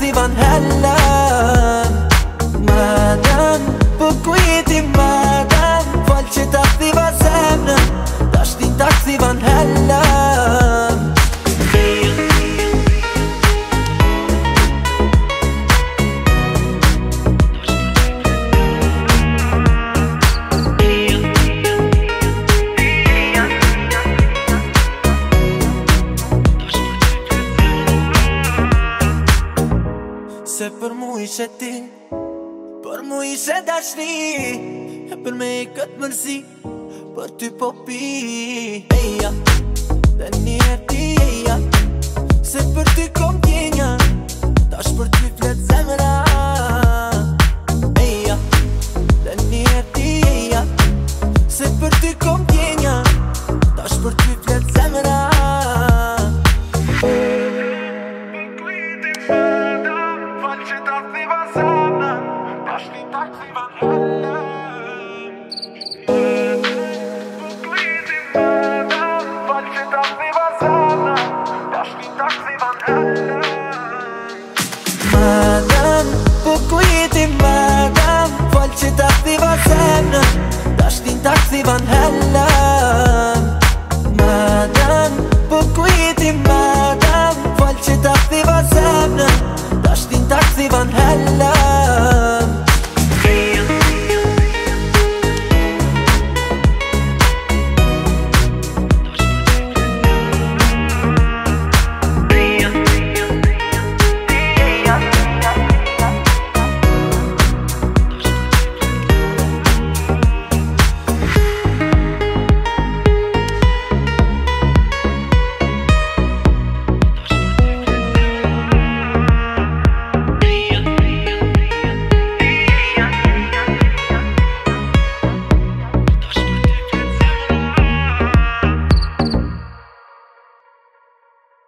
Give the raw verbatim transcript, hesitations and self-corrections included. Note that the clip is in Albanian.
taksi van Helen. Madam, po ku jeti madam? Fal që ta ktheva zemrën, tash ti taksi van Helen. Se për mu ishe ti, për mu ishe dashni, e për me i këtë mërzi, për ty po pi. Eja, dhe një ti eja, se për ty kom tjenja, tash për ty flet zemra. Eja, dhe një ti eja, se për ty kom tjenja, tash për ty flet zemra. Madam, po ku jeti madam? Fal që ta ktheva zemrën, tash ti taksi van Helen.